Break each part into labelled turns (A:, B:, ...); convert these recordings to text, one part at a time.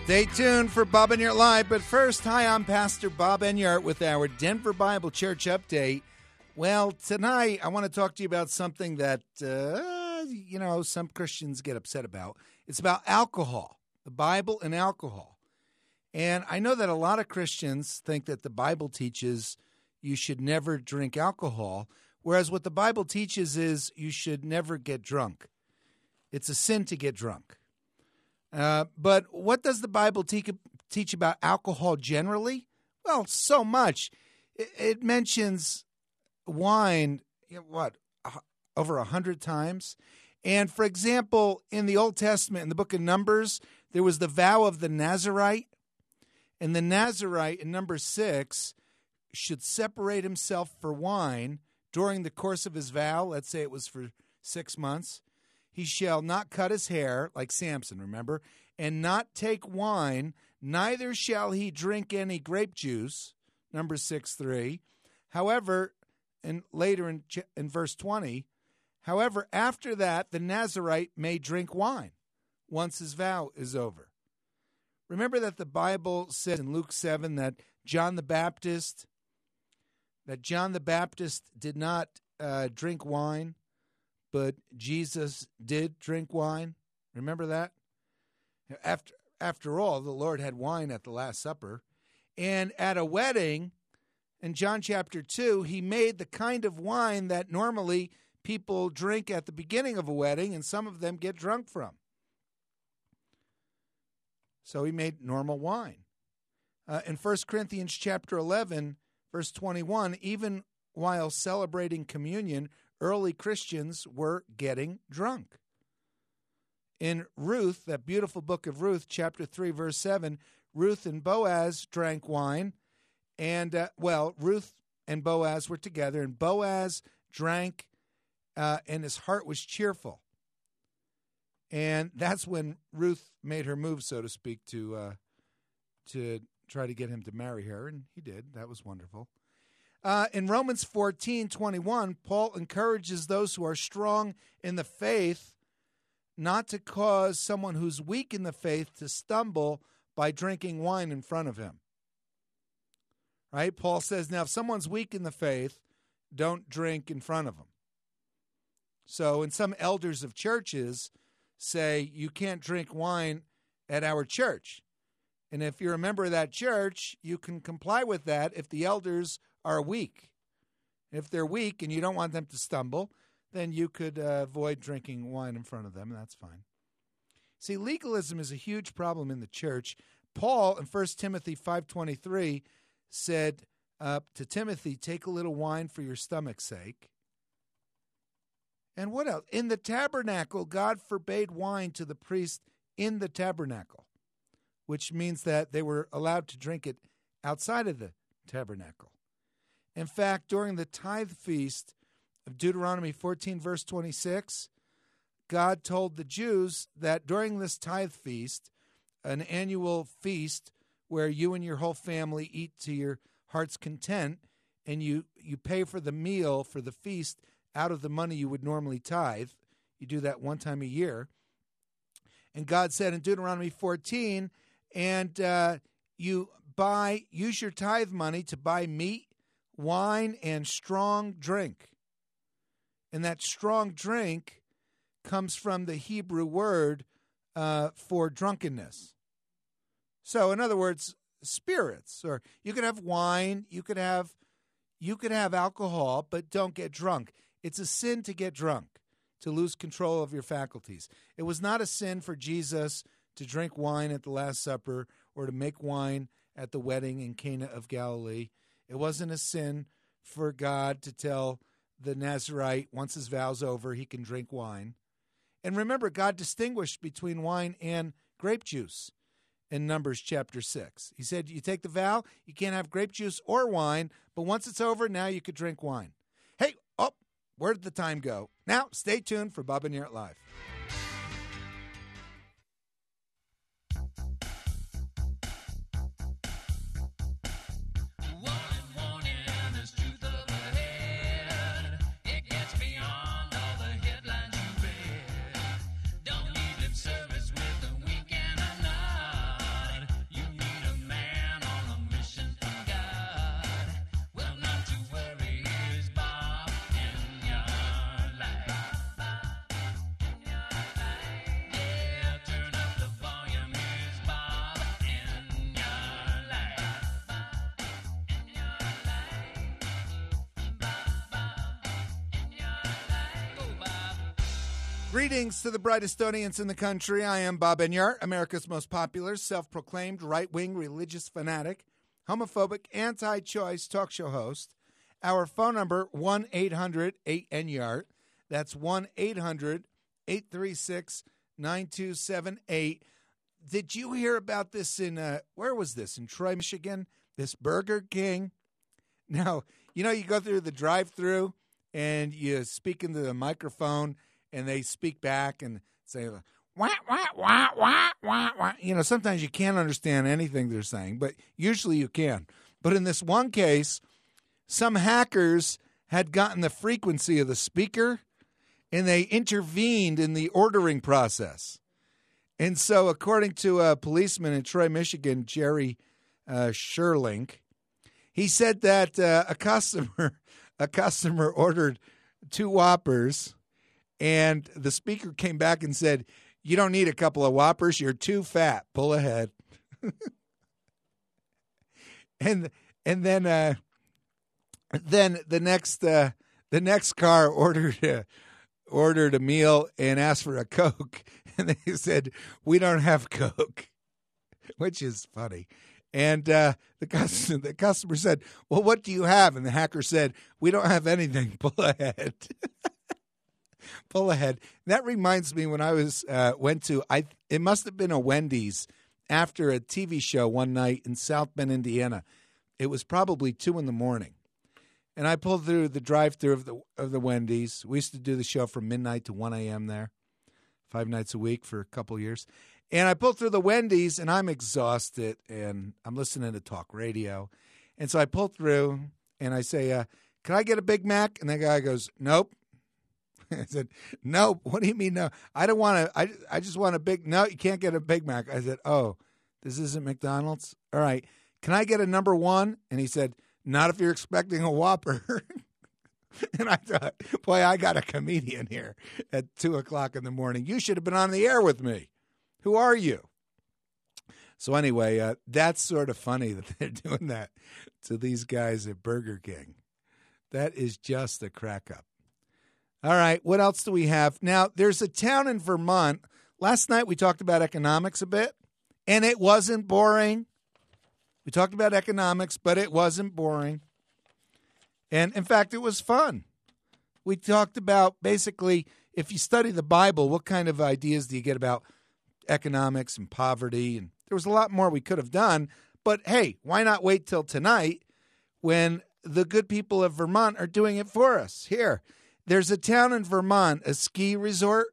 A: Stay tuned for Bob Enyart Live. But first, hi, I'm Pastor Bob Enyart with our Denver Bible Church update. Well, tonight I want to talk to you about something that, some Christians get upset about. It's about alcohol, the Bible and alcohol. And I know that a lot of Christians think that the Bible teaches you should never drink alcohol, whereas what the Bible teaches is you should never get drunk. It's a sin to get drunk. But what does the Bible teach about alcohol generally? Well, so much. It mentions wine, over 100 times? And, for example, in the Old Testament, in the book of Numbers, there was the vow of the Nazirite. And the Nazirite, in number 6, should separate himself for wine during the course of his vow. Let's say it was for 6 months. He shall not cut his hair, like Samson, remember, and not take wine, neither shall he drink any grape juice, number 6:3. However, and later in verse 20, however, after that, the Nazirite may drink wine once his vow is over. Remember that the Bible says in Luke 7 that John the Baptist did not drink wine, but Jesus did drink wine. Remember that? After all, the Lord had wine at the Last Supper. And at a wedding, in John chapter 2, he made the kind of wine that normally people drink at the beginning of a wedding, and some of them get drunk from. So he made normal wine. In 1 Corinthians chapter 11, verse 21, even while celebrating communion, early Christians were getting drunk. In Ruth, that beautiful book of Ruth, chapter 3, verse 7, Ruth and Boaz drank wine. And, Ruth and Boaz were together, and Boaz drank, and his heart was cheerful. And that's when Ruth made her move, so to speak, to try to get him to marry her, and he did. That was wonderful. In Romans 14:21, Paul encourages those who are strong in the faith not to cause someone who's weak in the faith to stumble by drinking wine in front of him. Right? Paul says, now, if someone's weak in the faith, don't drink in front of them. So, and some elders of churches say, you can't drink wine at our church. And if you're a member of that church, you can comply with that if the elders are weak. If they're weak and you don't want them to stumble, then you could avoid drinking wine in front of them, and that's fine. See, legalism is a huge problem in the church. Paul, in 1 Timothy 5:23, said to Timothy, take a little wine for your stomach's sake. And what else? In the tabernacle, God forbade wine to the priest in the tabernacle, which means that they were allowed to drink it outside of the tabernacle. In fact, during the tithe feast of Deuteronomy 14, verse 26, God told the Jews that during this tithe feast, an annual feast where you and your whole family eat to your heart's content, and you pay for the meal for the feast out of the money you would normally tithe. You do that one time a year. And God said in Deuteronomy 14, and use your tithe money to buy meat, wine, and strong drink. And that strong drink comes from the Hebrew word for drunkenness. So, in other words, spirits, or you could have wine, you could have alcohol, but don't get drunk. It's a sin to get drunk, to lose control of your faculties. It was not a sin for Jesus to drink wine at the Last Supper or to make wine at the wedding in Cana of Galilee. It wasn't a sin for God to tell the Nazirite, once his vow's over, he can drink wine. And remember, God distinguished between wine and grape juice in Numbers chapter 6. He said, you take the vow, you can't have grape juice or wine, but once it's over, now you could drink wine. Hey, where did the time go? Now, stay tuned for Bob Enyart Live. Greetings to the brightest audience in the country. I am Bob Enyart, America's most popular, self-proclaimed right-wing religious fanatic, homophobic, anti-choice talk show host. Our phone number, 1-800-8-ENYART. That's 1-800-836-9278. Did you hear about this in, where was this? In Troy, Michigan? This Burger King? Now, you know, you go through the drive-thru and you speak into the microphone and they speak back and say, wah, wah, wah, wah, wah, wah. You know, sometimes you can't understand anything they're saying, but usually you can. But in this one case, some hackers had gotten the frequency of the speaker, and they intervened in the ordering process. And so, according to a policeman in Troy, Michigan, Jerry Sherlink, he said that a customer ordered 2 Whoppers, and the speaker came back and said, "You don't need a couple of Whoppers. You're too fat. Pull ahead." and then the next car ordered a meal and asked for a Coke, and they said, "We don't have Coke," which is funny. And the customer said, "Well, what do you have?" And the hacker said, "We don't have anything. Pull ahead." Pull ahead. That reminds me when I went to it must have been a Wendy's after a TV show one night in South Bend, Indiana. It was probably 2 a.m. And I pulled through the drive-thru of the Wendy's. We used to do the show from midnight to 1 a.m. there, 5 nights a week for a couple years. And I pulled through the Wendy's, and I'm exhausted, and I'm listening to talk radio. And so I pull through, and I say, "Can I get a Big Mac?" And the guy goes, "Nope." I said, "No, what do you mean no? I don't want to, I just want a big, no, you can't get a Big Mac." I said, "Oh, this isn't McDonald's? All right. Can I get a number 1? And he said, "Not if you're expecting a Whopper." And I thought, boy, I got a comedian here at 2 o'clock in the morning. You should have been on the air with me. Who are you? So anyway, that's sort of funny that they're doing that to these guys at Burger King. That is just a crack up. All right, what else do we have? Now, there's a town in Vermont. Last night we talked about economics a bit, and it wasn't boring. We talked about economics, but it wasn't boring. And, in fact, it was fun. We talked about, basically, if you study the Bible, what kind of ideas do you get about economics and poverty? And there was a lot more we could have done. But, hey, why not wait till tonight when the good people of Vermont are doing it for us? Here. There's a town in Vermont, a ski resort.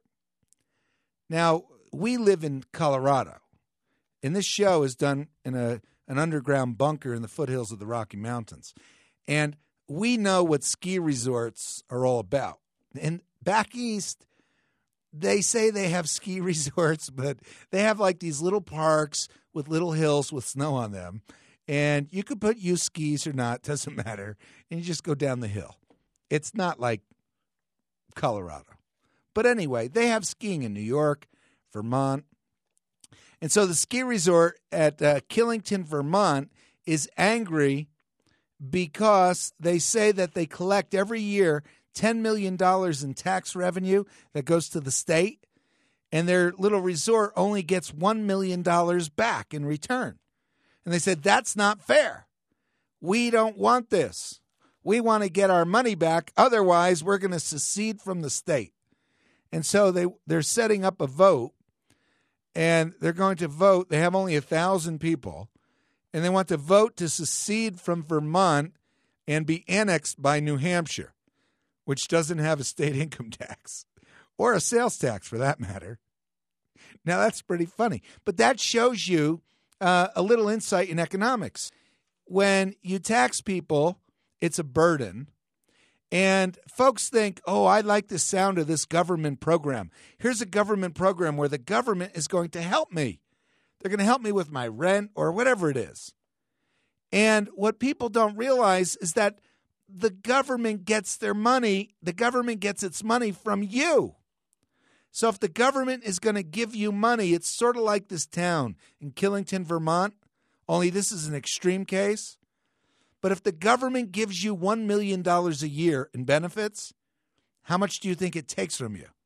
A: Now, we live in Colorado, and this show is done in an underground bunker in the foothills of the Rocky Mountains. And we know what ski resorts are all about. And back east, they say they have ski resorts, but they have like these little parks with little hills with snow on them. And you could put used skis or not, doesn't matter, and you just go down the hill. It's not like Colorado. But anyway, they have skiing in New York, Vermont. And so the ski resort at Killington, Vermont is angry because they say that they collect every year $10 million in tax revenue that goes to the state, and their little resort only gets $1 million back in return. And they said, that's not fair. We don't want this. We want to get our money back. Otherwise, we're going to secede from the state. And so they're setting up a vote, and they're going to vote. They have only 1,000 people, and they want to vote to secede from Vermont and be annexed by New Hampshire, which doesn't have a state income tax or a sales tax for that matter. Now, that's pretty funny. But that shows you a little insight in economics. When you tax people, it's a burden. And folks think, oh, I like the sound of this government program. Here's a government program where the government is going to help me. They're going to help me with my rent or whatever it is. And what people don't realize is that the government gets their money. The government gets its money from you. So if the government is going to give you money, it's sort of like this town in Killington, Vermont, only this is an extreme case. But if the government gives you $1 million a year in benefits, how much do you think it takes from you?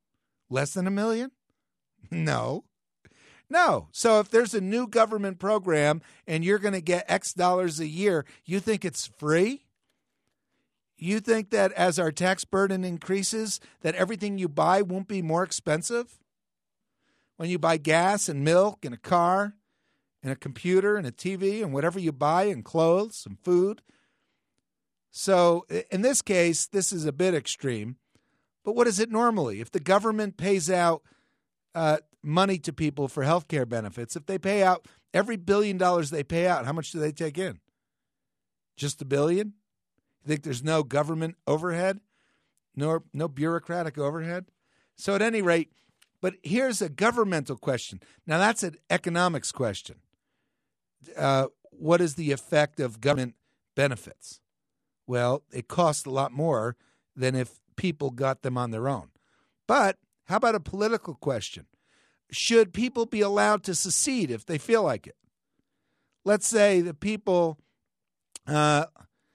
A: Less than $1 million? No. So if there's a new government program and you're going to get X dollars a year, you think it's free? You think that as our tax burden increases, that everything you buy won't be more expensive? When you buy gas and milk and a car and a computer and a TV and whatever you buy and clothes and food. So in this case, this is a bit extreme. But what is it normally? If the government pays out money to people for health care benefits, if they pay out every $1 billion they pay out, how much do they take in? Just $1 billion? You think there's no government overhead? No bureaucratic overhead? So at any rate, but here's a governmental question. Now that's an economics question. What is the effect of government benefits? Well, it costs a lot more than if people got them on their own. But how about a political question? Should people be allowed to secede if they feel like it? Let's say the people, where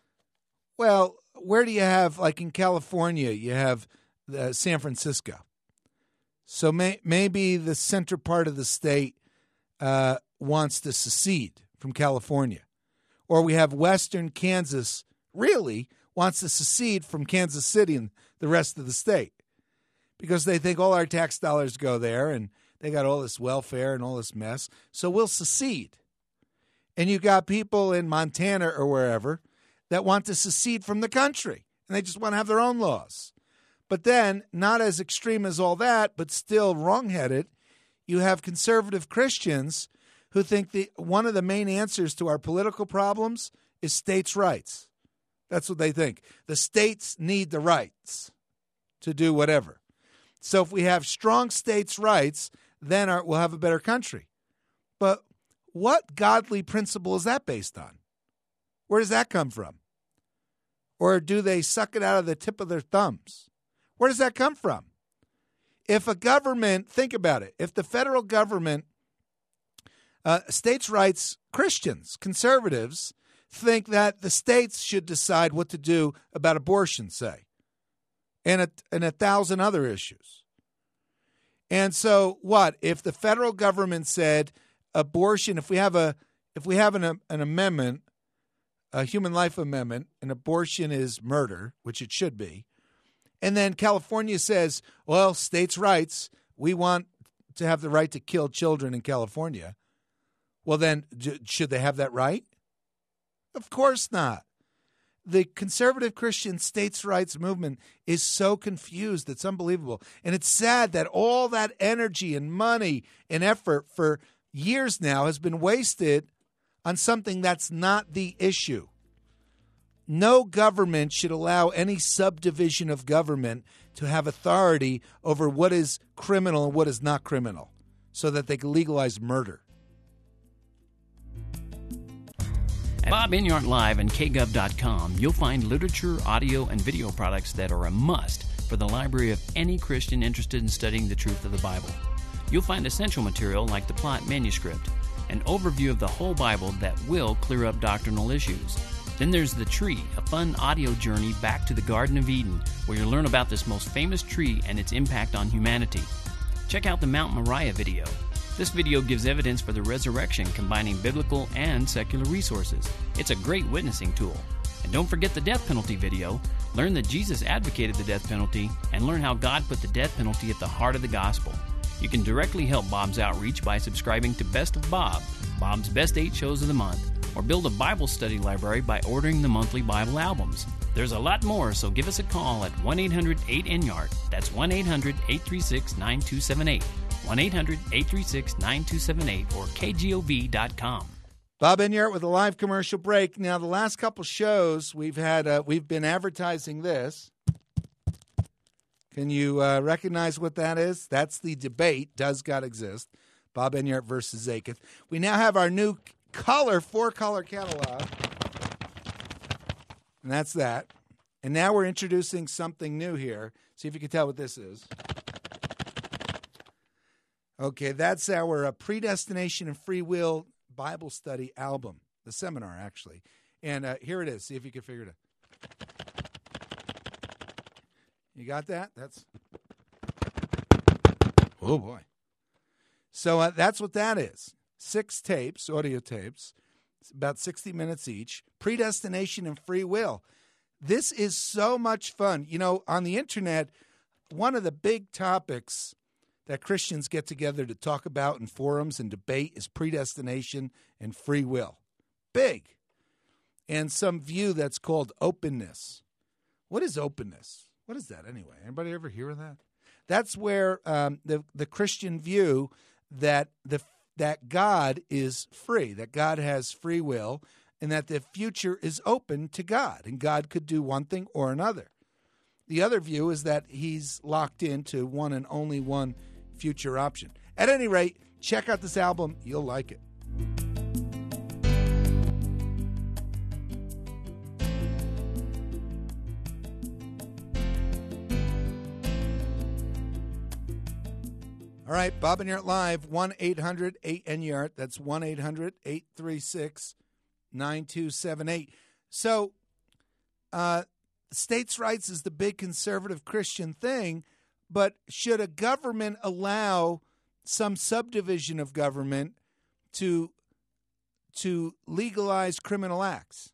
A: do you have, like in California, you have San Francisco. So maybe the center part of the state wants to secede from California. Or we have western Kansas really wants to secede from Kansas City and the rest of the state because they think all our tax dollars go there and they got all this welfare and all this mess. So we'll secede. And you got people in Montana or wherever that want to secede from the country and they just want to have their own laws. But then, not as extreme as all that, but still wrongheaded, you have conservative Christians who think one of the main answers to our political problems is states' rights. That's what they think. The states need the rights to do whatever. So if we have strong states' rights, then we'll have a better country. But what godly principle is that based on? Where does that come from? Or do they suck it out of the tip of their thumbs? Where does that come from? If a government, think about it, if the federal government, states' rights Christians, conservatives, think that the states should decide what to do about abortion, say, and 1,000 other issues. And so what? If the federal government said abortion, if we have an amendment, a human life amendment, and abortion is murder, which it should be, and then California says, well, states' rights, we want to have the right to kill children in California. Well, then, should they have that right? Of course not. The conservative Christian states' rights movement is so confused. It's unbelievable. And it's sad that all that energy and money and effort for years now has been wasted on something that's not the issue. No government should allow any subdivision of government to have authority over what is criminal and what is not criminal so that they can legalize murder.
B: At Bob Enyart Live and KGov.com, you'll find literature, audio, and video products that are a must for the library of any Christian interested in studying the truth of the Bible. You'll find essential material like the Plot Manuscript, an overview of the whole Bible that will clear up doctrinal issues. Then there's The Tree, a fun audio journey back to the Garden of Eden, where you'll learn about this most famous tree and its impact on humanity. Check out the Mount Moriah video. This video gives evidence for the resurrection, combining biblical and secular resources. It's a great witnessing tool. And don't forget the death penalty video. Learn that Jesus advocated the death penalty and learn how God put the death penalty at the heart of the gospel. You can directly help Bob's outreach by subscribing to Best of Bob, Bob's Best 8 Shows of the Month, or build a Bible study library by ordering the monthly Bible albums. There's a lot more, so give us a call at 1-800-8-ENYARD. That's 1-800-836-9278. 1-800-836-9278 or kgov.com.
A: Bob Enyart with a live commercial break. Now, the last couple shows we've been advertising this. Can you recognize what that is? That's the debate, Does God Exist? Bob Enyart versus Zakuth. We now have our new four-color catalog. And that's that. And now we're introducing something new here. See if you can tell what this is. Okay, that's our Predestination and Free Will Bible Study album, the seminar, actually. And here it is. See if you can figure it out. You got that? Oh, boy. So that's what that is. 6 tapes, audio tapes, about 60 minutes each, predestination and free will. This is so much fun. You know, on the internet, one of the big topics that Christians get together to talk about in forums and debate is predestination and free will. Big. And some view that's called openness. What is openness? What is that anyway? Anybody ever hear of that? That's where the Christian view that that God is free, that God has free will, and that the future is open to God, and God could do one thing or another. The other view is that he's locked into one and only one future option. At any rate, check out this album. You'll like it. All right, Bob and Yart Live, 1-800-8-NYART. That's 1-800-836-9278. So, states' rights is the big conservative Christian thing, but should a government allow some subdivision of government to legalize criminal acts?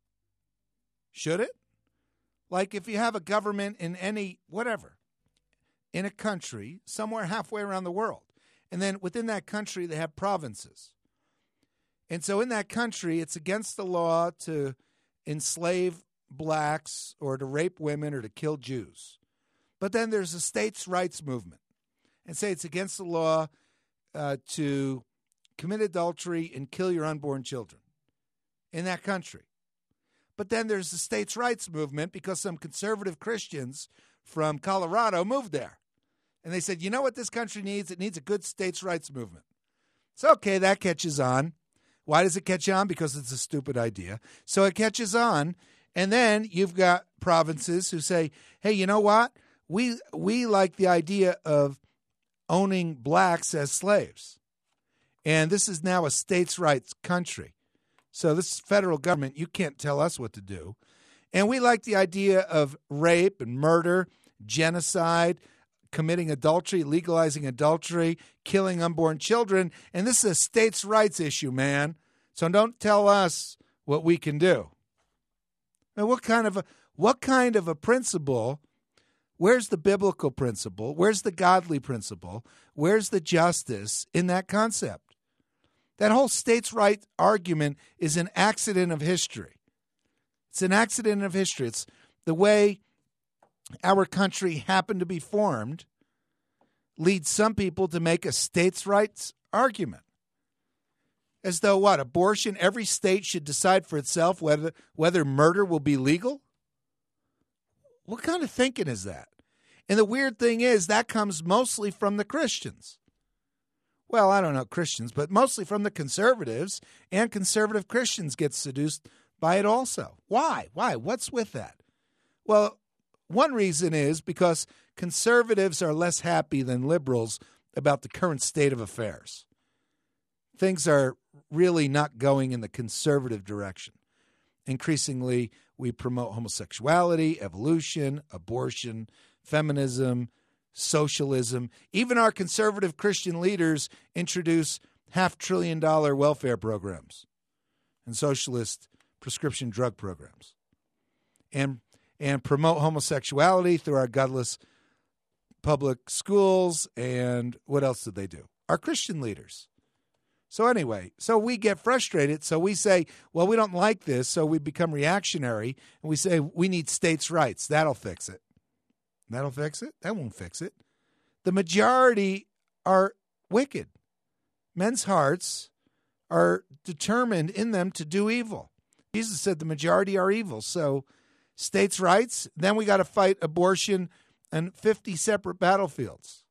A: Should it? Like if you have a government in any, whatever, in a country, somewhere halfway around the world. And then within that country, they have provinces. And so in that country, it's against the law to enslave blacks or to rape women or to kill Jews. But then there's a states' rights movement and say it's against the law to commit adultery and kill your unborn children in that country. But then there's the states' rights movement because some conservative Christians from Colorado moved there. And they said, you know what this country needs? It needs a good states' rights movement. So, okay, that catches on. Why does it catch on? Because it's a stupid idea. So it catches on. And then you've got provinces who say, hey, you know what? We like the idea of owning blacks as slaves. And this is now a states' rights country. So this federal government, you can't tell us what to do. And we like the idea of rape and murder, genocide, committing adultery, legalizing adultery, killing unborn children. And this is a states' rights issue, man. So don't tell us what we can do. Now, what kind of a principle? Where's the biblical principle? Where's the godly principle? Where's the justice in that concept? That whole states' rights argument is an accident of history. It's an accident of history. It's the way our country happened to be formed leads some people to make a states' rights argument. As though what? Abortion, every state should decide for itself whether murder will be legal? What kind of thinking is that? And the weird thing is that comes mostly from the Christians. Well, I don't know Christians, but mostly from the conservatives, and conservative Christians get seduced by it also. Why? What's with that? Well, one reason is because conservatives are less happy than liberals about the current state of affairs. Things are really not going in the conservative direction. Increasingly, we promote homosexuality, evolution, abortion, feminism, socialism. Even our conservative Christian leaders introduce $500 billion welfare programs and socialist prescription drug programs, and promote homosexuality through our godless public schools. And what else did they do? Our Christian leaders. So anyway, so we get frustrated. So we say, well, we don't like this. So we become reactionary and we say we need states' rights. That'll fix it. That'll fix it? That won't fix it. The majority are wicked. Men's hearts are determined in them to do evil. Jesus said the majority are evil. So states' rights, then we got to fight abortion on 50 separate battlefields.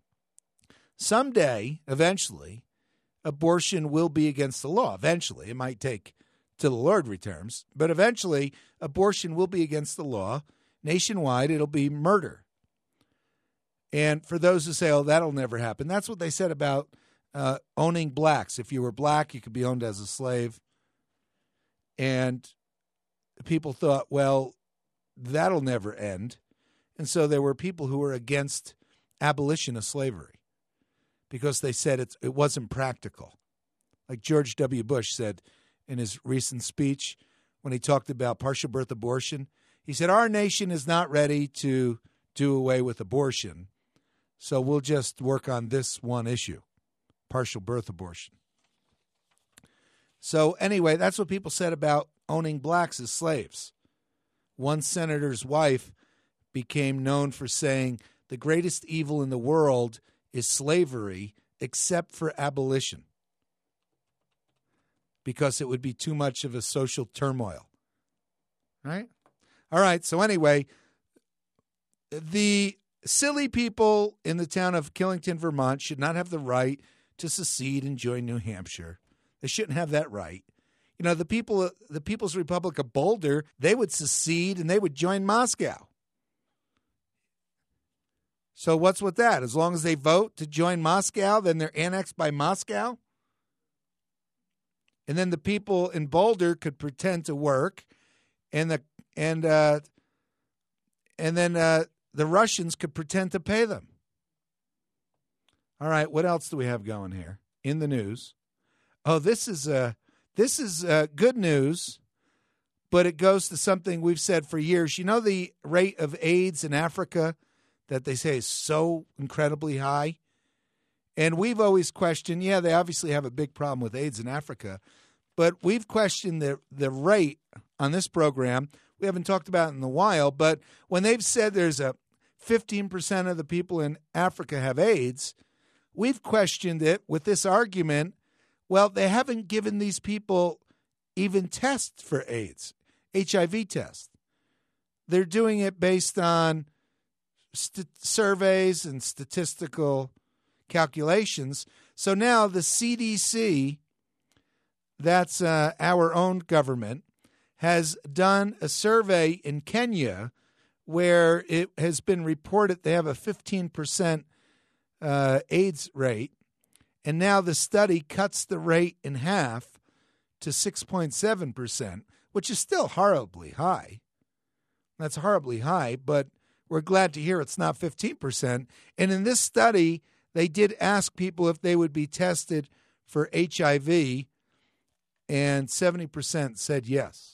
A: Someday, eventually, abortion will be against the law. Eventually. It might take till the Lord returns, but eventually abortion will be against the law. Nationwide, it'll be murder. And for those who say, oh, that'll never happen, that's what they said about owning blacks. If you were black, you could be owned as a slave. And people thought, well, that'll never end. And so there were people who were against abolition of slavery. because they said it wasn't practical. Like George W. Bush said in his recent speech when he talked about partial birth abortion, he said, our nation is not ready to do away with abortion, so we'll just work on this one issue, partial birth abortion. So anyway, that's what people said about owning blacks as slaves. One senator's wife became known for saying, the greatest evil in the world is slavery, except for abolition, because it would be too much of a social turmoil. Right? All right, so anyway, the silly people in the town of Killington, Vermont should not have the right to secede and join New Hampshire. They shouldn't have that right. You know, the People's Republic of Boulder, they would secede and they would join Moscow. So what's with that? As long as they vote to join Moscow, then they're annexed by Moscow? And then the people in Boulder could pretend to work, and then the Russians could pretend to pay them. All right, what else do we have going here in the news? Oh, this is good news, but it goes to something we've said for years. You know the rate of AIDS in Africa that they say is so incredibly high? And we've always questioned, yeah, they obviously have a big problem with AIDS in Africa, but we've questioned the rate on this program. We haven't talked about it in a while, but when they've said there's a 15% of the people in Africa have AIDS, we've questioned it with this argument, well, they haven't given these people even tests for AIDS, HIV tests. They're doing it based on surveys and statistical calculations. So now the CDC, that's our own government, has done a survey in Kenya where it has been reported they have a 15% AIDS rate. And now the study cuts the rate in half to 6.7%, which is still horribly high. That's horribly high, but we're glad to hear it's not 15%. And in this study, they did ask people if they would be tested for HIV, and 70% said yes.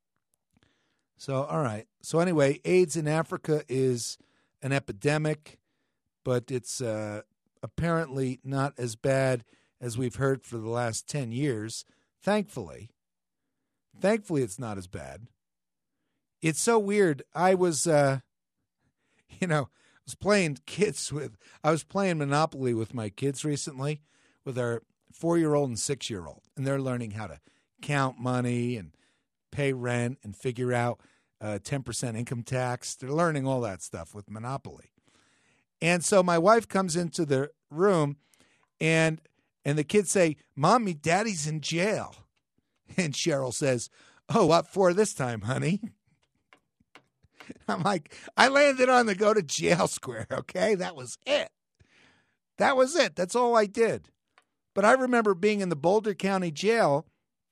A: So, all right. So anyway, AIDS in Africa is an epidemic, but it's apparently not as bad as we've heard for the last 10 years. Thankfully, it's not as bad. It's so weird. I was, I was playing Monopoly with my kids recently, with our 4-year-old and 6-year-old, and they're learning how to count money and pay rent and figure out 10% income tax. They're learning all that stuff with Monopoly. And so my wife comes into the room, and the kids say, Mommy, Daddy's in jail. And Cheryl says, oh, what for this time, honey? I'm like, I landed on the go to jail square, okay? That was it. That's all I did. But I remember being in the Boulder County Jail,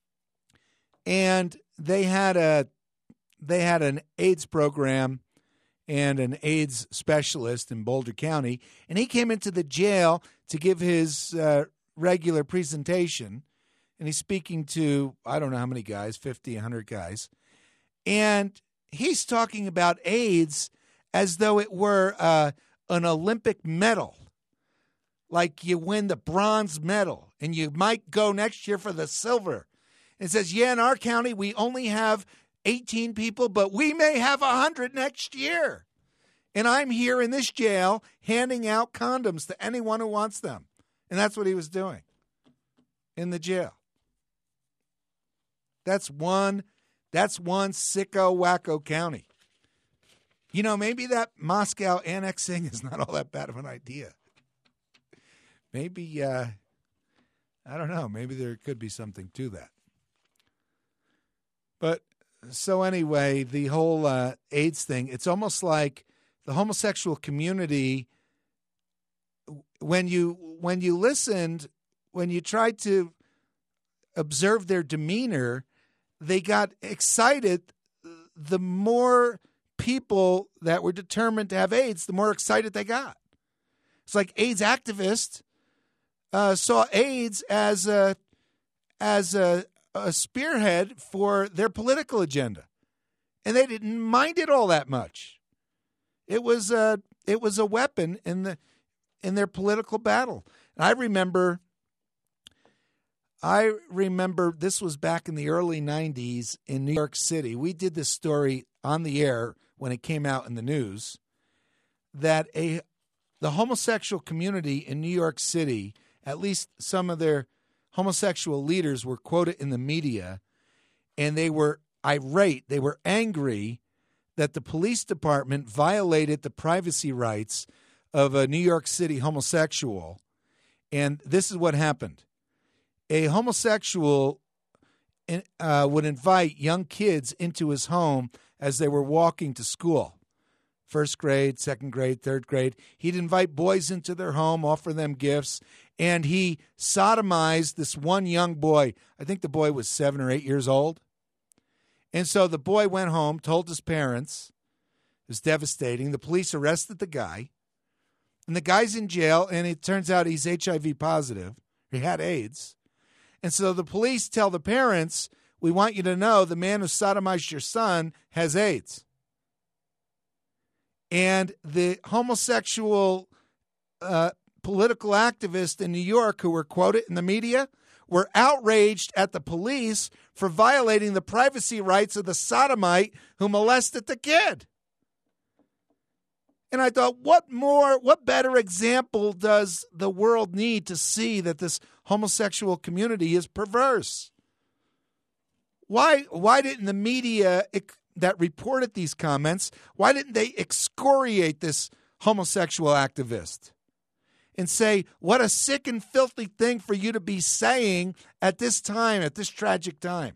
A: and they had an AIDS program and an AIDS specialist in Boulder County, and he came into the jail to give his regular presentation, and he's speaking to, I don't know how many guys, 50, 100 guys, and he's talking about AIDS as though it were an Olympic medal, like you win the bronze medal, and you might go next year for the silver. And it says, yeah, in our county, we only have 18 people, but we may have 100 next year. And I'm here in this jail handing out condoms to anyone who wants them. And that's what he was doing in the jail. That's one sicko wacko county. You know, maybe that Moscow annexing is not all that bad of an idea. Maybe, I don't know, maybe there could be something to that. But so anyway, the whole AIDS thing, it's almost like the homosexual community, when you listened, when you tried to observe their demeanor, they got excited. The more people that were determined to have AIDS, the more excited they got. It's like AIDS activists saw AIDS as a spearhead for their political agenda, and they didn't mind it all that much. It was a weapon in their political battle. And I remember this was back in the early 90s in New York City. We did this story on the air when it came out in the news that the homosexual community in New York City, at least some of their homosexual leaders were quoted in the media, and they were irate. They were angry that the police department violated the privacy rights of a New York City homosexual. And this is what happened. A homosexual would invite young kids into his home as they were walking to school. First grade, second grade, third grade. He'd invite boys into their home, offer them gifts, and he sodomized this one young boy. I think the boy was 7 or 8 years old. And so the boy went home, told his parents. It was devastating. The police arrested the guy. And the guy's in jail, and it turns out he's HIV positive. He had AIDS. And so the police tell the parents, we want you to know the man who sodomized your son has AIDS. And the homosexual political activists in New York who were quoted in the media were outraged at the police for violating the privacy rights of the sodomite who molested the kid. And I thought, what better example does the world need to see that this homosexual community is perverse? Why didn't the media that reported these comments, why didn't they excoriate this homosexual activist and say, what a sick and filthy thing for you to be saying at this time, at this tragic time?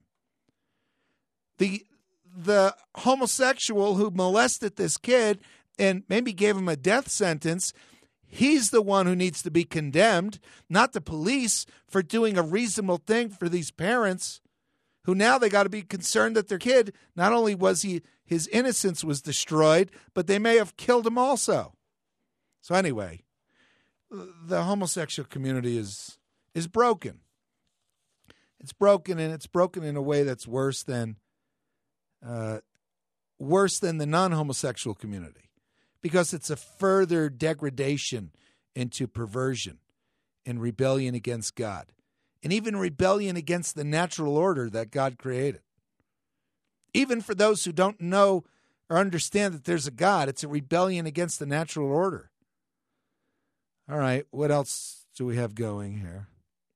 A: The homosexual who molested this kid and maybe gave him a death sentence, he's the one who needs to be condemned, not the police for doing a reasonable thing for these parents who now they got to be concerned that their kid, not only was his innocence was destroyed, but they may have killed him also. So anyway, the homosexual community is broken. It's broken, and it's broken in a way that's worse than the non-homosexual community, because it's a further degradation into perversion and rebellion against God, and even rebellion against the natural order that God created. Even for those who don't know or understand that there's a God, it's a rebellion against the natural order. All right, what else do we have going here?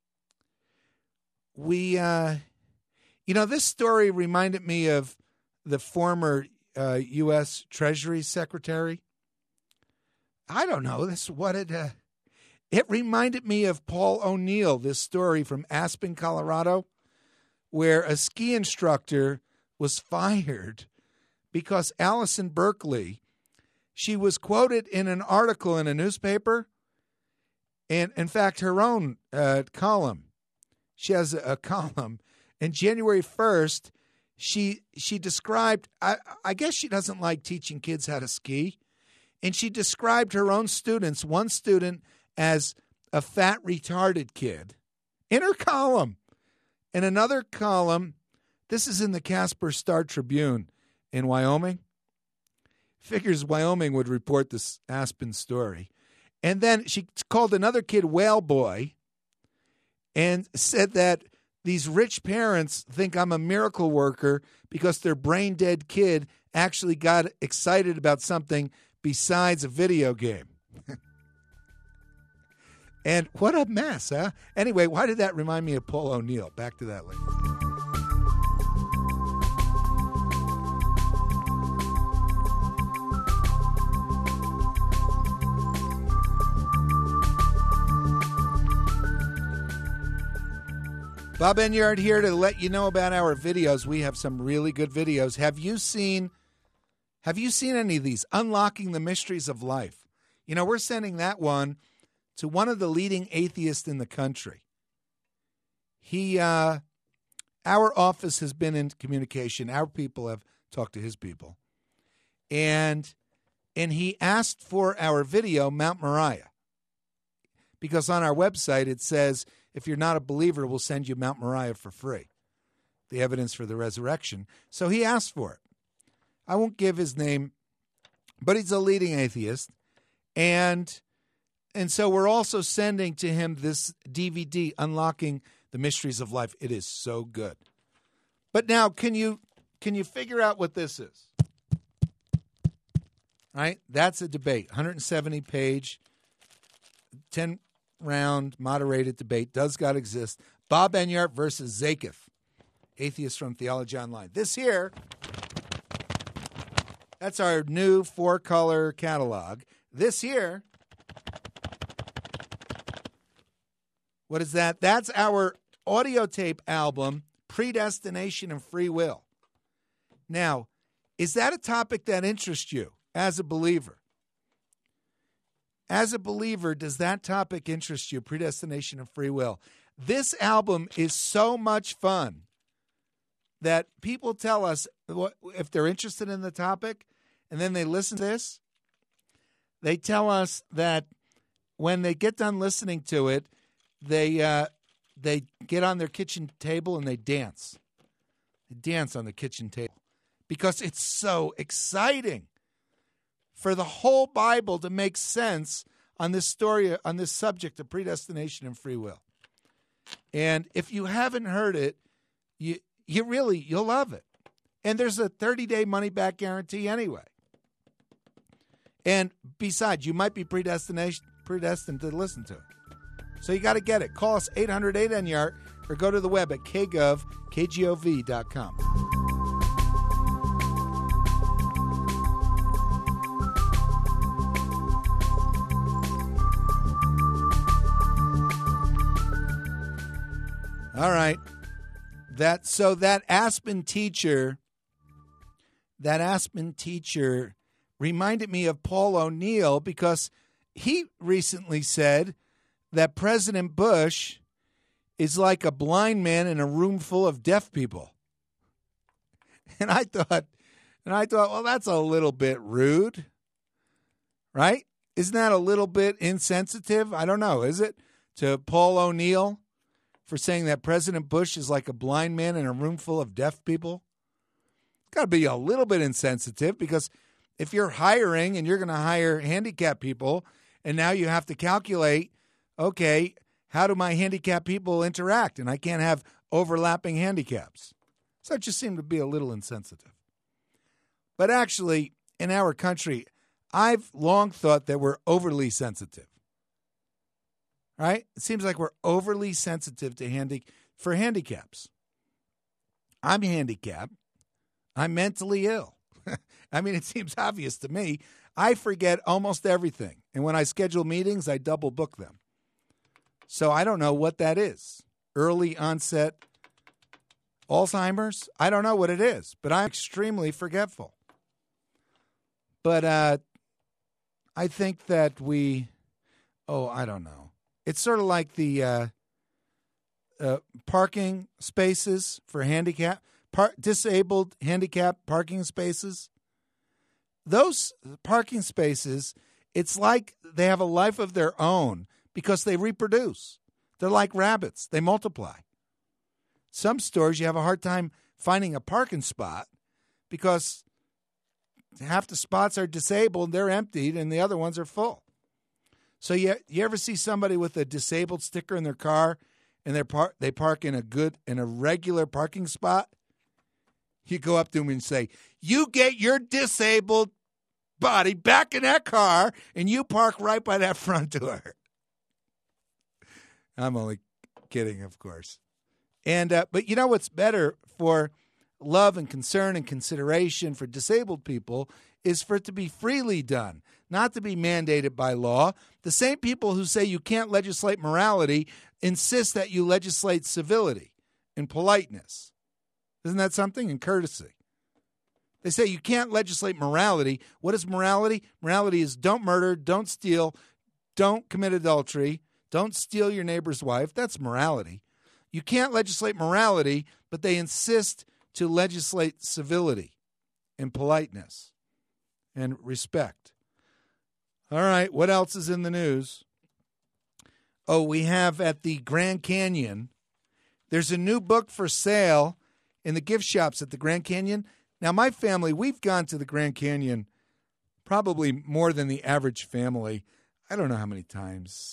A: This story reminded me of the former U.S. Treasury Secretary. I don't know. This is what it reminded me of Paul O'Neill, this story from Aspen, Colorado, where a ski instructor was fired because Allison Berkeley, she was quoted in an article in a newspaper, and in fact, her own column. She has a column. And January 1st, she described, I guess she doesn't like teaching kids how to ski, and she described her own students, one student as a fat, retarded kid, in her column. In another column, this is in the Casper Star-Tribune in Wyoming. Figures Wyoming would report this Aspen story. And then she called another kid Whale Boy and said that these rich parents think I'm a miracle worker because their brain-dead kid actually got excited about something besides a video game. And what a mess, huh? Anyway, why did that remind me of Paul O'Neill? Back to that later. Bob Enyard here to let you know about our videos. We have some really good videos. Have you seen any of these? Unlocking the Mysteries of Life. You know, we're sending that one to one of the leading atheists in the country. Our office has been in communication. Our people have talked to his people. And he asked for our video, Mount Moriah, because on our website it says if you're not a believer, we'll send you Mount Moriah for free, the evidence for the resurrection. So he asked for it. I won't give his name, but he's a leading atheist. And so we're also sending to him this DVD, Unlocking the Mysteries of Life. It is so good. But now, can you figure out what this is? Right? That's a debate. 170-page, 10-round moderated debate. Does God exist? Bob Enyart versus Zakiff, atheist from Theology Online. This here, that's our new 4-color catalog. This here, what is that? That's our audio tape album, Predestination and Free Will. Now, is that a topic that interests you as a believer? As a believer, does that topic interest you, predestination and free will? This album is so much fun that people tell us if they're interested in the topic, and then they listen to this, they tell us that when they get done listening to it, they get on their kitchen table and they dance. They dance on the kitchen table because it's so exciting for the whole Bible to make sense on this story, on this subject of predestination and free will. And if you haven't heard it, you'll love it. And there's a 30-day money-back guarantee anyway. And besides, you might be predestined to listen to it. So you got to get it. Call us 800-8-NYART or go to the web at kgov.com. All right. That Aspen teacher reminded me of Paul O'Neill because he recently said that President Bush is like a blind man in a room full of deaf people. And I thought, well, that's a little bit rude, right? Isn't that a little bit insensitive? I don't know, is it? To Paul O'Neill for saying that President Bush is like a blind man in a room full of deaf people? It's got to be a little bit insensitive because if you're hiring and you're going to hire handicapped people and now you have to calculate, okay, how do my handicapped people interact? And I can't have overlapping handicaps. So it just seemed to be a little insensitive. But actually, in our country, I've long thought that we're overly sensitive. Right? It seems like we're overly sensitive to for handicaps. I'm handicapped. I'm mentally ill. I mean, it seems obvious to me. I forget almost everything. And when I schedule meetings, I double book them. So I don't know what that is. Early onset Alzheimer's? I don't know what it is, but I'm extremely forgetful. But I think that I don't know. It's sort of like the parking spaces for disabled handicapped parking spaces. Those parking spaces, it's like they have a life of their own because they reproduce. They're like rabbits. They multiply. Some stores, you have a hard time finding a parking spot because half the spots are disabled, they're emptied, and the other ones are full. So you ever see somebody with a disabled sticker in their car and they park in a regular parking spot? You go up to them and say, "You get your disabled body back in that car and you park right by that front door." I'm only kidding, of course. And but you know what's better for love and concern and consideration for disabled people is for it to be freely done, not to be mandated by law. The same people who say you can't legislate morality insist that you legislate civility and politeness. Isn't that something? And courtesy. They say you can't legislate morality. What is morality? Morality is don't murder, don't steal, don't commit adultery, don't steal your neighbor's wife. That's morality. You can't legislate morality, but they insist to legislate civility and politeness and respect. All right, what else is in the news? Oh, we have at the Grand Canyon, there's a new book for sale in the gift shops at the Grand Canyon. Now, my family, we've gone to the Grand Canyon probably more than the average family. I don't know how many times,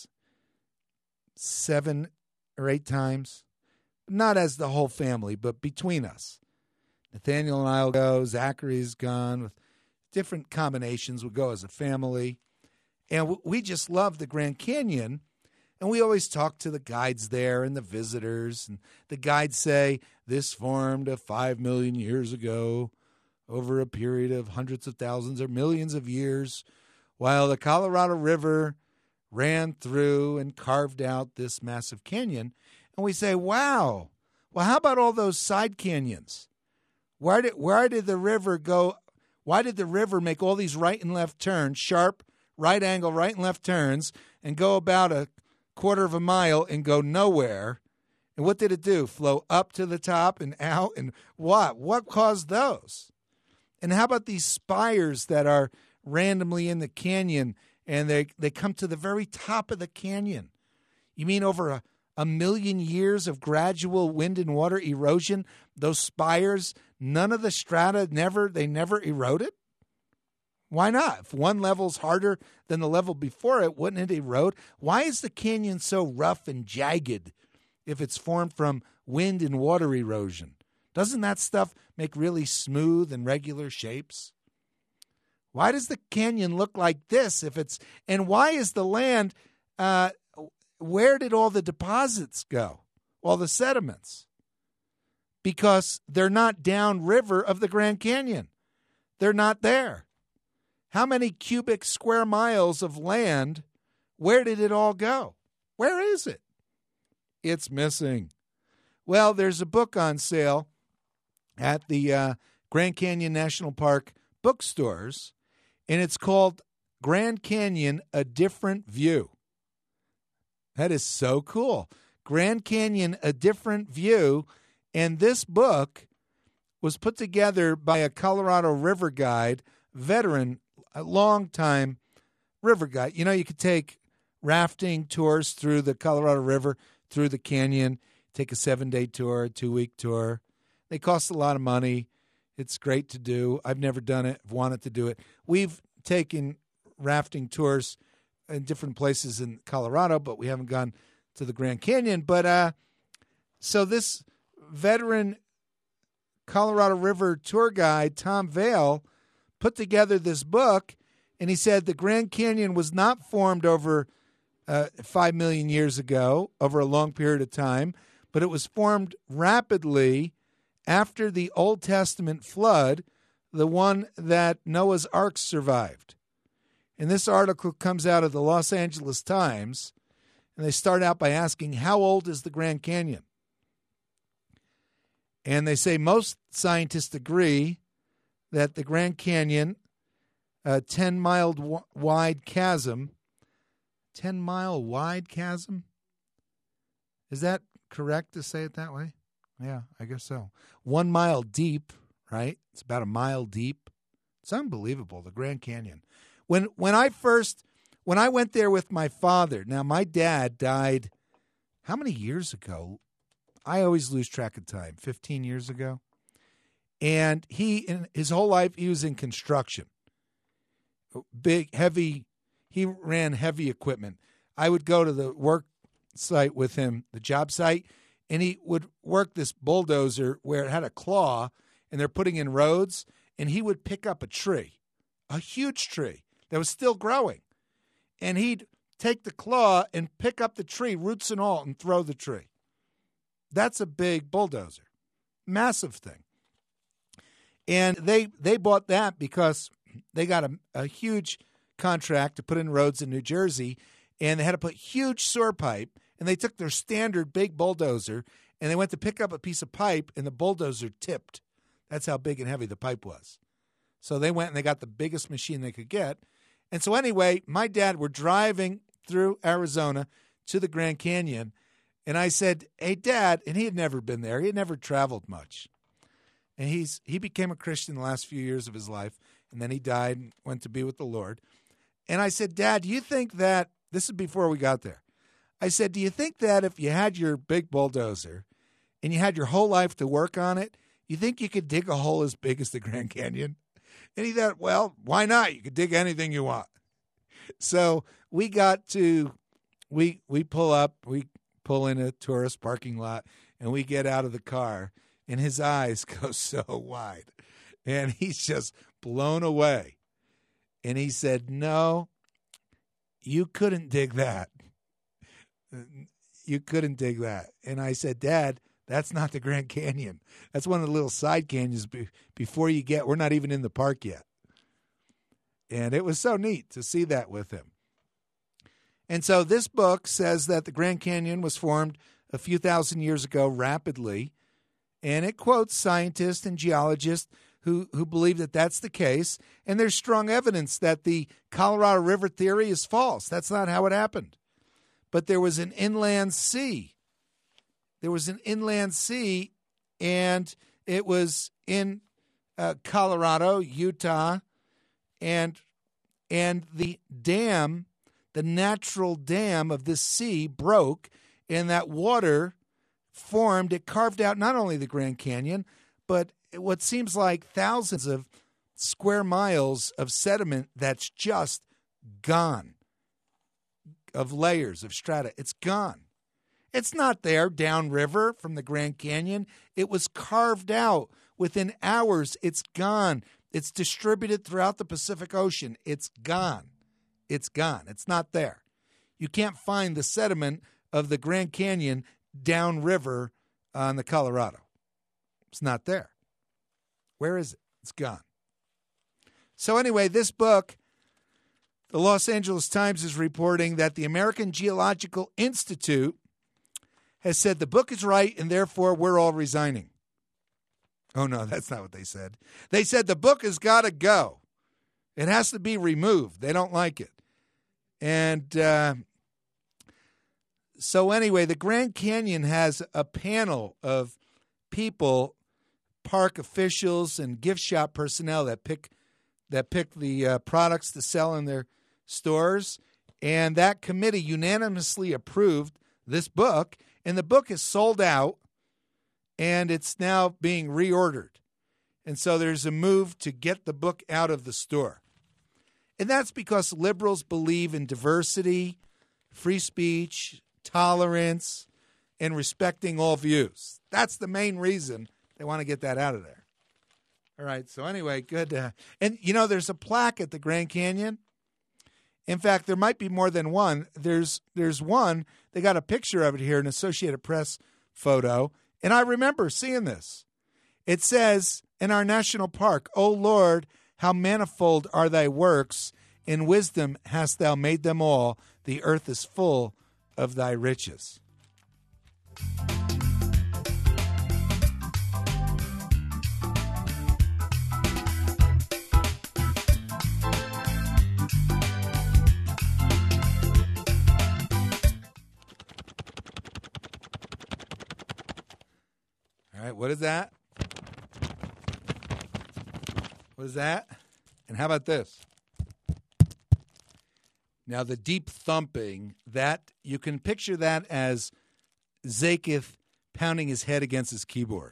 A: 7 or 8 times. Not as the whole family, but between us. Nathaniel and I will go. Zachary's gone with different combinations. We'll go as a family. And we just love the Grand Canyon. And we always talk to the guides there and the visitors. And the guides say, this formed 5 million years ago over a period of hundreds of thousands or millions of years, while the Colorado River ran through and carved out this massive canyon. And we say, wow, well, how about all those side canyons? Where did the river go? Why did the river make all these right and left turns, sharp, right angle, right and left turns, and go about a quarter of a mile and go nowhere? And what did it do? Flow up to the top and out? And what? What caused those? And how about these spires that are randomly in the canyon, and they come to the very top of the canyon? You mean over a million years of gradual wind and water erosion, those spires, none of the strata never eroded? Why not? If one level's harder than the level before it, wouldn't it erode? Why is the canyon so rough and jagged if it's formed from wind and water erosion? Doesn't that stuff make really smooth and regular shapes? Why does the canyon look like this and why is the land, where did all the deposits go? All the sediments? Because they're not downriver of the Grand Canyon. They're not there. How many cubic square miles of land, where did it all go? Where is it? It's missing. Well, there's a book on sale at the Grand Canyon National Park bookstores, and it's called Grand Canyon, A Different View. That is so cool. Grand Canyon, A Different View. And this book was put together by a Colorado River guide, veteran, a long-time river guide. You know, you could take rafting tours through the Colorado River, through the canyon, take a 7-day tour, a 2-week tour. They cost a lot of money. It's great to do. I've never done it. I've wanted to do it. We've taken rafting tours in different places in Colorado, but we haven't gone to the Grand Canyon. But so this veteran Colorado River tour guide, Tom Vail, put together this book, and he said the Grand Canyon was not formed over 5 million years ago, over a long period of time, but it was formed rapidly after the Old Testament flood, the one that Noah's Ark survived. And this article comes out of the Los Angeles Times, and they start out by asking, how old is the Grand Canyon? And they say most scientists agree that the Grand Canyon, a 10-mile wide chasm, 10-mile wide chasm? Is that correct to say it that way? Yeah, I guess so. 1 mile deep, right? It's about a mile deep. It's unbelievable, the Grand Canyon. When I went there with my father, now my dad died, how many years ago? I always lose track of time, 15 years ago. And in his whole life, he was in construction. Big, heavy, he ran heavy equipment. I would go to the work site with him, the job site, and he would work this bulldozer where it had a claw, and they're putting in roads, and he would pick up a tree, a huge tree that was still growing. And he'd take the claw and pick up the tree, roots and all, and throw the tree. That's a big bulldozer, massive thing. And they bought that because they got a huge contract to put in roads in New Jersey, and they had to put huge sewer pipe, and they took their standard big bulldozer, and they went to pick up a piece of pipe, and the bulldozer tipped. That's how big and heavy the pipe was. So they went and they got the biggest machine they could get. And so anyway, my dad, we're driving through Arizona to the Grand Canyon, and I said, hey, Dad, and he had never been there. He had never traveled much. And he became a Christian the last few years of his life, and then he died and went to be with the Lord. And I said, Dad, do you think that, this is before we got there, I said, do you think that if you had your big bulldozer and you had your whole life to work on it, you think you could dig a hole as big as the Grand Canyon? And he thought, well, why not? You could dig anything you want. So we pull in a tourist parking lot, and we get out of the car, and his eyes go so wide, and he's just blown away. And he said, no, you couldn't dig that. You couldn't dig that. And I said, Dad, that's not the Grand Canyon. That's one of the little side canyons before you get, we're not even in the park yet. And it was so neat to see that with him. And so this book says that the Grand Canyon was formed a few thousand years ago rapidly, and it quotes scientists and geologists who believe that that's the case, and there's strong evidence that the Colorado River theory is false. That's not how it happened. But there was an inland sea. And it was in Colorado, Utah, and the dam, the natural dam of this sea broke, and that water formed. It carved out not only the Grand Canyon, but what seems like thousands of square miles of sediment that's just gone, of layers of strata. It's gone. It's not there downriver from the Grand Canyon. It was carved out within hours. It's gone. It's distributed throughout the Pacific Ocean. It's gone. It's gone. It's not there. You can't find the sediment of the Grand Canyon downriver on the Colorado. It's not there. Where is it? It's gone. So anyway, this book, the Los Angeles Times is reporting that the American Geological Institute has said the book is right and therefore we're all resigning. Oh, no, that's not what they said. They said the book has got to go. It has to be removed. They don't like it. And so anyway, the Grand Canyon has a panel of people, park officials and gift shop personnel that pick the products to sell in their stores. And that committee unanimously approved this book. And the book is sold out, and it's now being reordered. And so there's a move to get the book out of the store. And that's because liberals believe in diversity, free speech, tolerance, and respecting all views. That's the main reason they want to get that out of there. All right, so anyway, good. And, there's a plaque at the Grand Canyon. In fact, there might be more than one. There's one. They got a picture of it here, an Associated Press photo. And I remember seeing this. It says, in our national park, O Lord, how manifold are thy works. In wisdom hast thou made them all. The earth is full of thy riches. All right, what is that? What is that? And how about this? Now, the deep thumping, that you can picture that as Zaketh pounding his head against his keyboard.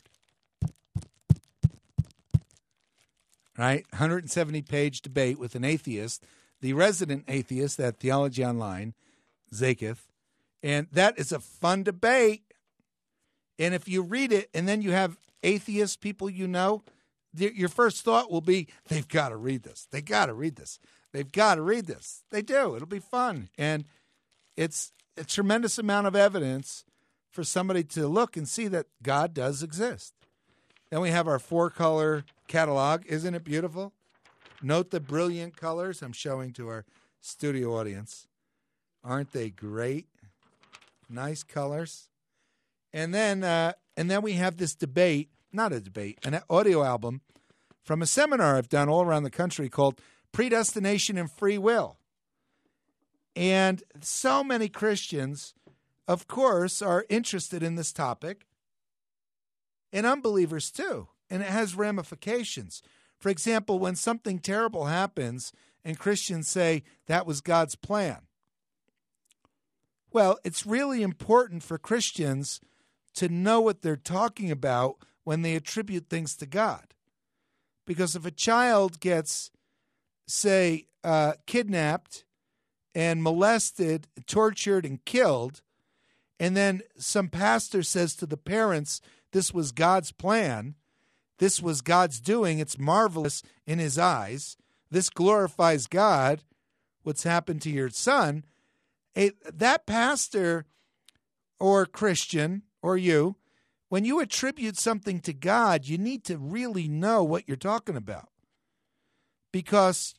A: Right? 170-page debate with an atheist, the resident atheist at Theology Online, Zaketh. And that is a fun debate. And if you read it and then you have atheist people your first thought will be, they've got to read this. They got to read this. They've got to read this. They do. It'll be fun. And it's a tremendous amount of evidence for somebody to look and see that God does exist. Then we have our 4-color catalog. Isn't it beautiful? Note the brilliant colors I'm showing to our studio audience. Aren't they great? Nice colors. And then we have this debate, not a debate, an audio album from a seminar I've done all around the country called Predestination and Free Will. And so many Christians, of course, are interested in this topic, and unbelievers too. And it has ramifications. For example, when something terrible happens and Christians say that was God's plan. Well, it's really important for Christians to know what they're talking about when they attribute things to God. Because if a child gets, say, kidnapped and molested, tortured, and killed, and then some pastor says to the parents, this was God's plan, this was God's doing, it's marvelous in his eyes, this glorifies God, what's happened to your son, that pastor or Christian or you, when you attribute something to God, you need to really know what you're talking about. Because,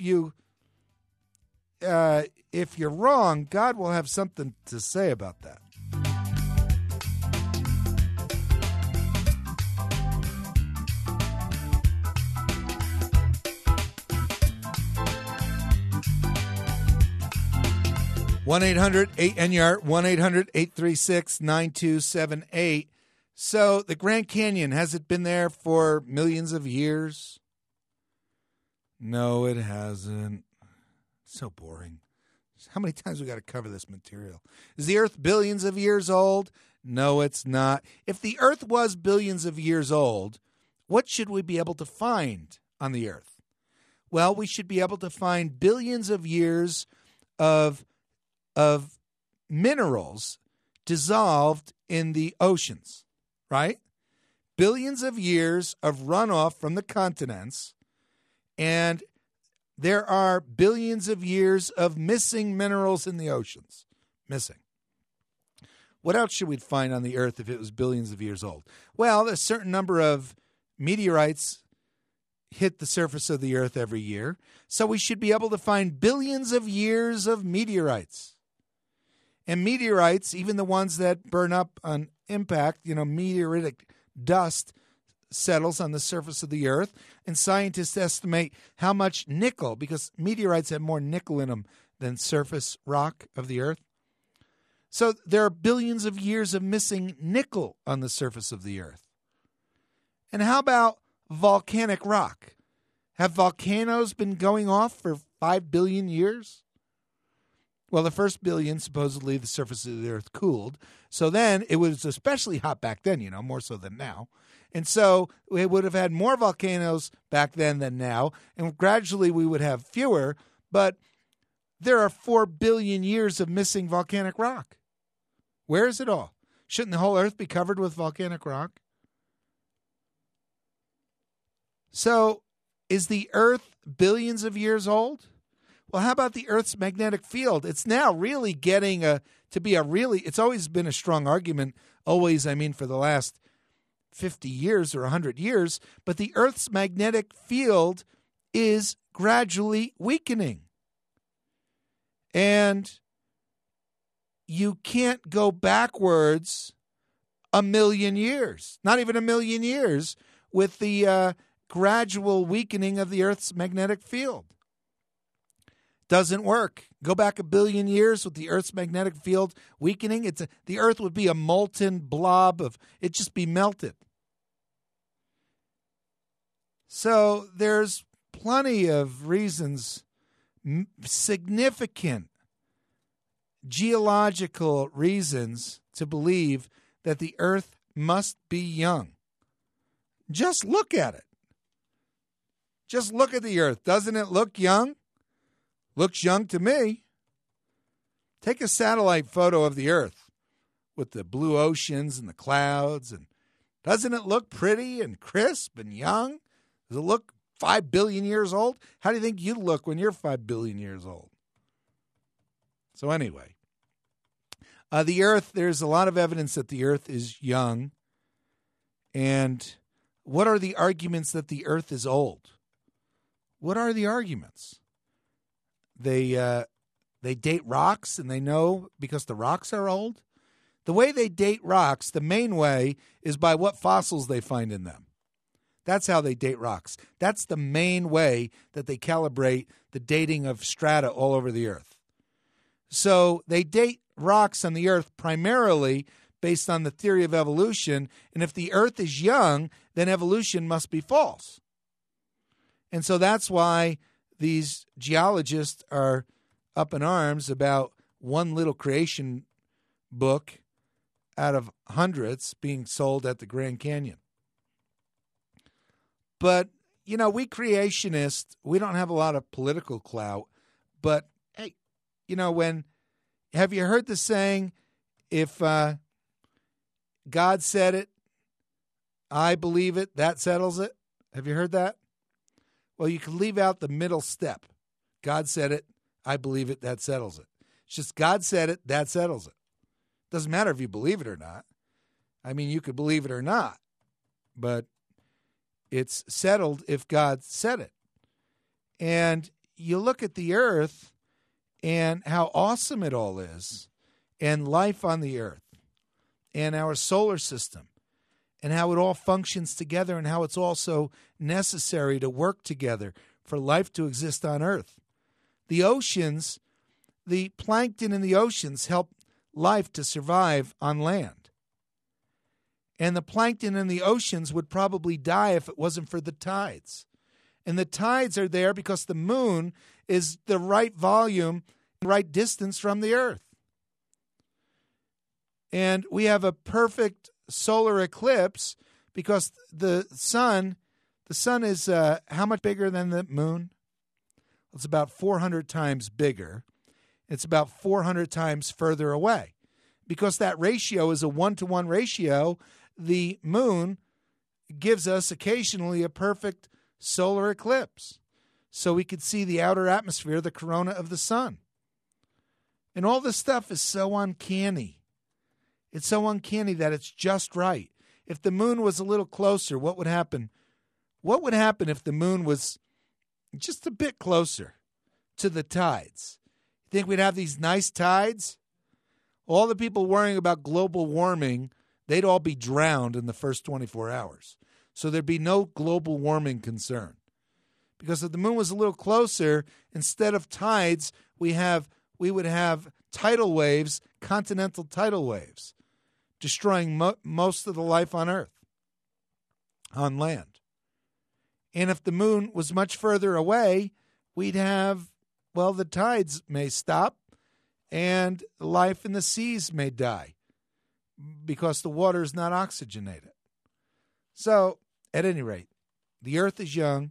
A: if you're wrong, God will have something to say about that. One 800-8NYARD, 1-800-836-9278. So the Grand Canyon, has it been there for millions of years? No, it hasn't. So boring. How many times we got to cover this material? Is the Earth billions of years old? No, it's not. If the Earth was billions of years old, what should we be able to find on the Earth? Well, we should be able to find billions of years of minerals dissolved in the oceans, right? Billions of years of runoff from the continents, and there are billions of years of missing minerals in the oceans. Missing. What else should we find on the Earth if it was billions of years old? Well, a certain number of meteorites hit the surface of the Earth every year, so we should be able to find billions of years of meteorites. And meteorites, even the ones that burn up on impact, meteoritic dust settles on the surface of the Earth, and scientists estimate how much nickel, because meteorites have more nickel in them than surface rock of the Earth. So there are billions of years of missing nickel on the surface of the Earth. And how about volcanic rock? Have volcanoes been going off for 5 billion years? Well, the first billion, supposedly, the surface of the Earth cooled. So then it was especially hot back then, more so than now. And so it would have had more volcanoes back then than now. And gradually we would have fewer. But there are 4 billion years of missing volcanic rock. Where is it all? Shouldn't the whole Earth be covered with volcanic rock? So is the Earth billions of years old? Well, how about the Earth's magnetic field? It's now really getting it's always been a strong argument, for the last 50 years or 100 years, but the Earth's magnetic field is gradually weakening. And you can't go backwards a million years, not even a million years, with the gradual weakening of the Earth's magnetic field. Doesn't work. Go back a billion years with the Earth's magnetic field weakening. The Earth would be a molten blob it'd just be melted. So there's plenty of reasons, significant geological reasons to believe that the Earth must be young. Just look at it. Just look at the Earth. Doesn't it look young? Looks young to me. Take a satellite photo of the Earth with the blue oceans and the clouds, and doesn't it look pretty and crisp and young? Does it look 5 billion years old? How do you think you look when you're 5 billion years old? So anyway, the Earth, there's a lot of evidence that the Earth is young. And what are the arguments that the Earth is old? What are the arguments? They date rocks, and they know because the rocks are old. The way they date rocks, the main way, is by what fossils they find in them. That's how they date rocks. That's the main way that they calibrate the dating of strata all over the Earth. So they date rocks on the Earth primarily based on the theory of evolution, and if the Earth is young, then evolution must be false. And so that's why these geologists are up in arms about one little creation book out of hundreds being sold at the Grand Canyon. But, we creationists, we don't have a lot of political clout. But, hey, have you heard the saying, if God said it, I believe it, that settles it? Have you heard that? Well, you can leave out the middle step. God said it, I believe it, that settles it. It's just God said it, that settles it. Doesn't matter if you believe it or not. I mean, you could believe it or not, but it's settled if God said it. And you look at the earth and how awesome it all is, and life on the earth, and our solar system, and how it all functions together, and how it's also necessary to work together for life to exist on earth. The oceans, the plankton in the oceans help life to survive on land. And the plankton in the oceans would probably die if it wasn't for the tides. And the tides are there because the moon is the right volume, right distance from the earth. And we have a perfect solar eclipse because the sun is how much bigger than the moon? It's about 400 times bigger. It's about 400 times further away. Because that ratio is a 1-to-1 ratio, the moon gives us occasionally a perfect solar eclipse. So we could see the outer atmosphere, the corona of the sun. And all this stuff is so uncanny. It's so uncanny that it's just right. If the moon was a little closer, what would happen? What would happen if the moon was just a bit closer to the tides? You think we'd have these nice tides? All the people worrying about global warming, they'd all be drowned in the first 24 hours. So there'd be no global warming concern. Because if the moon was a little closer, instead of tides, we would have tidal waves, continental tidal waves, destroying most of the life on Earth, on land. And if the moon was much further away, we'd have, the tides may stop and life in the seas may die because the water is not oxygenated. So, at any rate, the Earth is young,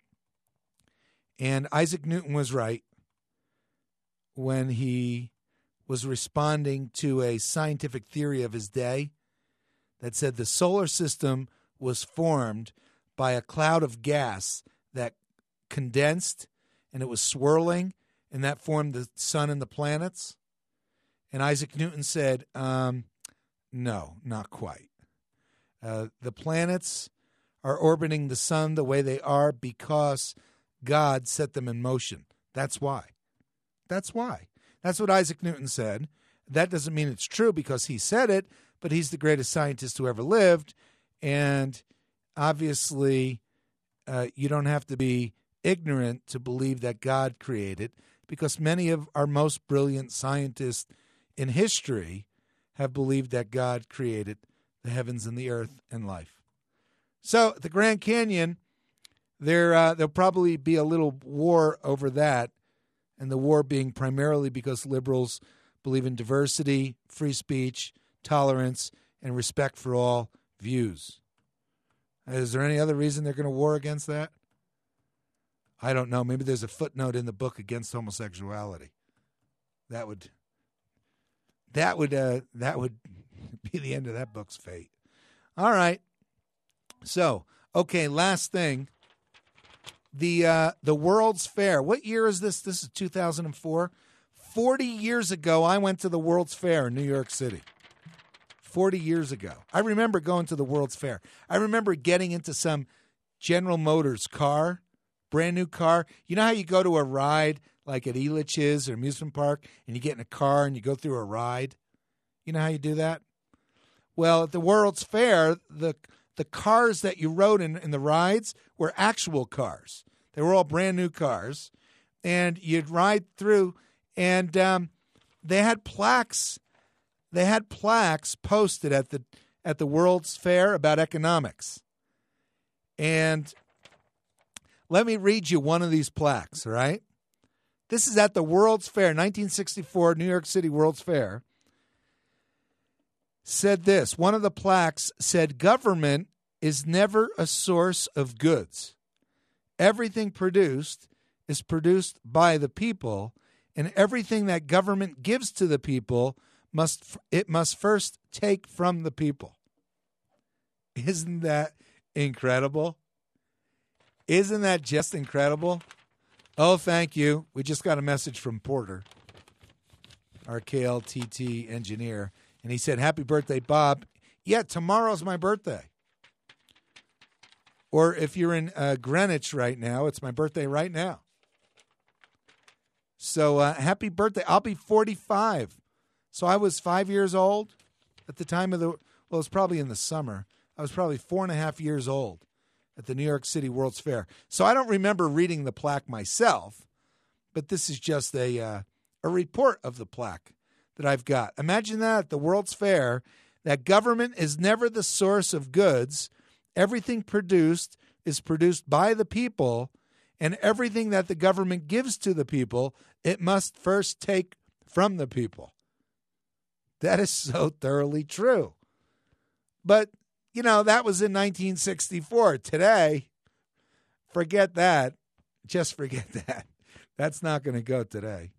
A: and Isaac Newton was right when he was responding to a scientific theory of his day that said the solar system was formed by a cloud of gas that condensed and it was swirling, and that formed the sun and the planets. And Isaac Newton said, no, not quite. The planets are orbiting the sun the way they are because God set them in motion. That's why. That's why. That's what Isaac Newton said. That doesn't mean it's true because he said it, but he's the greatest scientist who ever lived. And obviously, you don't have to be ignorant to believe that God created, because many of our most brilliant scientists in history have believed that God created the heavens and the earth and life. So at the Grand Canyon, there'll probably be a little war over that, and the war being primarily because liberals believe in diversity, free speech, tolerance, and respect for all views. Is there any other reason they're going to war against that? I don't know. Maybe there's a footnote in the book against homosexuality. That would be the end of that book's fate. All right. So, okay, last thing. The World's Fair. What year is this? This is 2004. 40 years ago, I went to the World's Fair in New York City. 40 years ago. I remember going to the World's Fair. I remember getting into some General Motors car, brand new car. You know how you go to a ride like at Elitch's or amusement park and you get in a car and you go through a ride? You know how you do that? Well, at the World's Fair, the cars that you rode in the rides were actual cars. They were all brand new cars. And you'd ride through, and they had plaques. They had plaques posted at the World's Fair about economics. And let me read you one of these plaques, all right? This is at the World's Fair, 1964, New York City World's Fair. Said this. One of the plaques said, government is never a source of goods. Everything produced is produced by the people, and everything that government gives to the people must first take from the people. Isn't that incredible? Isn't that just incredible? Oh, thank you. We just got a message from Porter, our KLTT engineer, and he said, happy birthday, Bob. Yeah, tomorrow's my birthday. Or if you're in Greenwich right now, it's my birthday right now. So happy birthday. I'll be 45. So I was 5 years old at the time of it was probably in the summer. I was probably 4.5 years old at the New York City World's Fair. So I don't remember reading the plaque myself, but this is just a report of the plaque that I've got. Imagine that at the World's Fair, that government is never the source of goods. Everything produced is produced by the people, and everything that the government gives to the people, it must first take from the people. That is so thoroughly true. But, you know, that was in 1964. Today, forget that. Just forget that. That's not going to go today.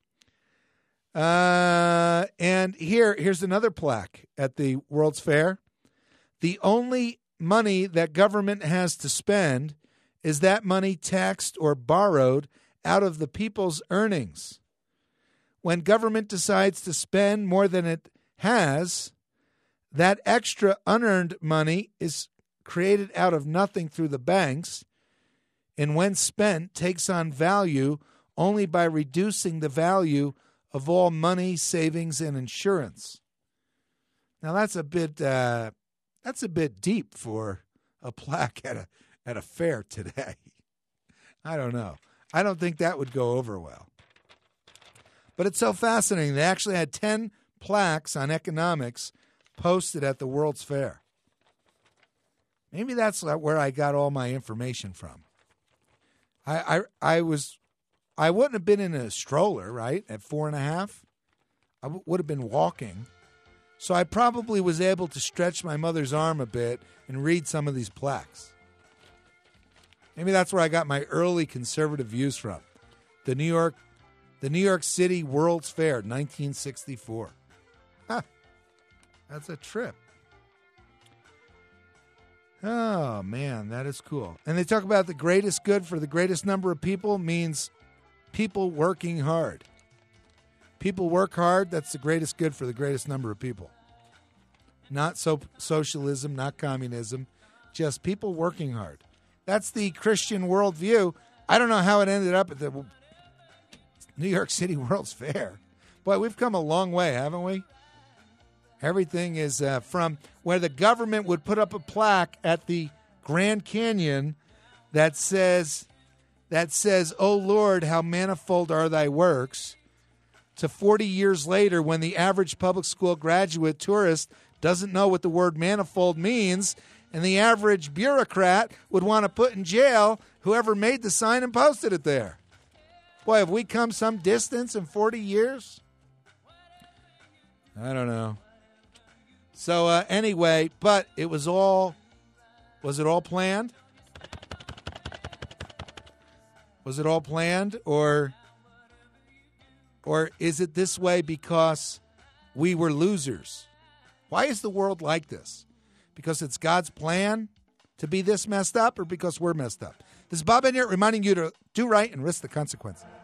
A: And here's another plaque at the World's Fair. The only money that government has to spend is that money taxed or borrowed out of the people's earnings. When government decides to spend more than it has, that extra unearned money is created out of nothing through the banks, and when spent, takes on value only by reducing the value of all money, savings, and insurance. Now that's a bit deep for a plaque at a fair today. I don't know. I don't think that would go over well. But it's so fascinating. They actually had 10 plaques on economics posted at the World's Fair. Maybe that's where I got all my information from. I wouldn't have been in a stroller, right, at 4.5. I would have been walking. So I probably was able to stretch my mother's arm a bit and read some of these plaques. Maybe that's where I got my early conservative views from. The New York City World's Fair, 1964. Huh. That's a trip. Oh, man, that is cool. And they talk about the greatest good for the greatest number of people means people working hard. People work hard, that's the greatest good for the greatest number of people. Not socialism, not communism, just people working hard. That's the Christian worldview. I don't know how it ended up at the New York City World's Fair. Boy, we've come a long way, haven't we? Everything is from where the government would put up a plaque at the Grand Canyon that says, "Oh Lord, how manifold are thy works," to 40 years later when the average public school graduate tourist doesn't know what the word manifold means, and the average bureaucrat would want to put in jail whoever made the sign and posted it there. Boy, have we come some distance in 40 years? I don't know. So anyway, but was it all planned? Was it all planned, or is it this way because we were losers? Why is the world like this? Because it's God's plan to be this messed up, or because we're messed up? This is Bob Enyart reminding you to do right and risk the consequences.